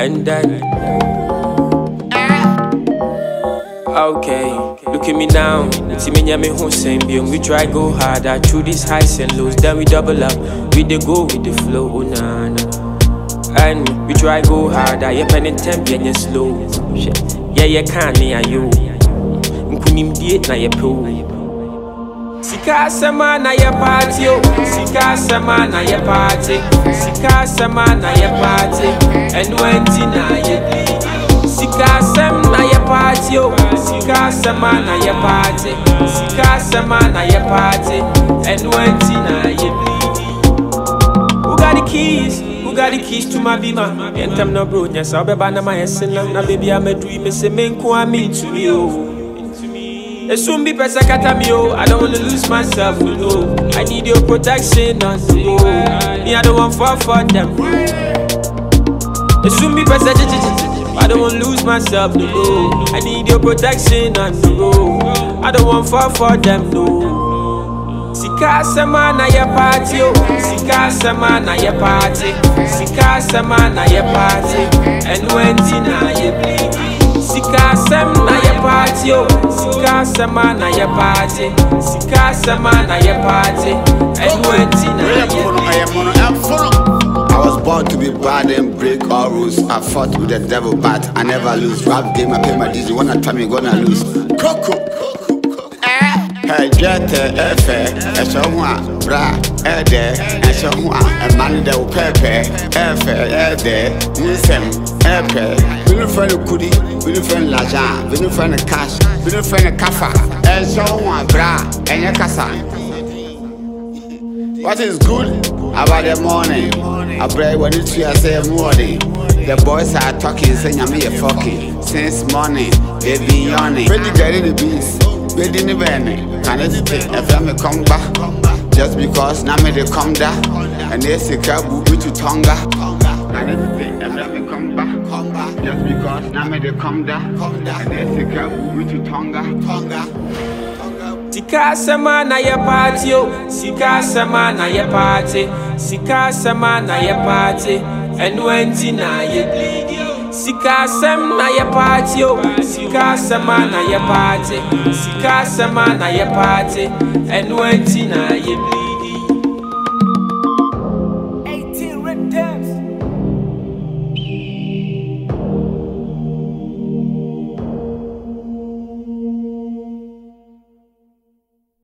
And then okay, look at me now. It's me and me who same being. We try go harder through these highs and lows. Then we double up. We dey go with the flow, oh nah nah. And we try go harder. Yeah, pen and temp, yeah, slow. Yeah, can't near you. Mkunim diet na ye po. Sika sama na ye party yo. Sika sama na ye party. Sika sama na ye party. And when na ye bleed. Sika sama na ye party yo. Sika sama na ye party. Sika sama na ye party. And when na ye bleed. Who got the keys? Who got the keys to my beamer? Yentem no bro, yes, I'll be banana my essence. Na baby I'm a dream, me say men ko ami to me oh. It soon be pesakata me oh. I don't wanna lose myself, no. I need your protection, no. Me I don't want fall for them. It soon be pesakata. I don't wanna lose myself, no. I need your protection, no. I don't want fall for them, no. Sika sama na ye party oh. Sika sama na ye party. Sika sama na ye party. And when na ye bleed. Sika sama na ye party oh. Sika sama na ye party. Sika sama na ye party. And when na ye bleed. I was born to be bad and break all rules. I fought with the devil but I never lose. Rap game I pay my dues. You wanna try me gonna lose. Coco. Hey, get a somewhere, bra, and somewhere, a man that will pepper, you send, we no friend of Kudi, we no friend Lajan, we no friend of Cash, we no friend of Kafa, and someone, bra, and your casa. What is good about the morning? I pray when it's you, I say morning. The boys are talking, saying I'm here fucking. Since morning, they be yawning. When you get in the beast. We didn't even can it if I may come back just because now me they come down and they say kabu to Tonga. Can it if I may come back just because now me they come down and they say kabu to Tonga. Sika sama na ye party yo. Sika sama na ye party. Sika sama na ye party. And when na ye bleed. Sika sama na ye party yo. Sika sama na ye party. Sika sama na ye party. And when na ye bleed.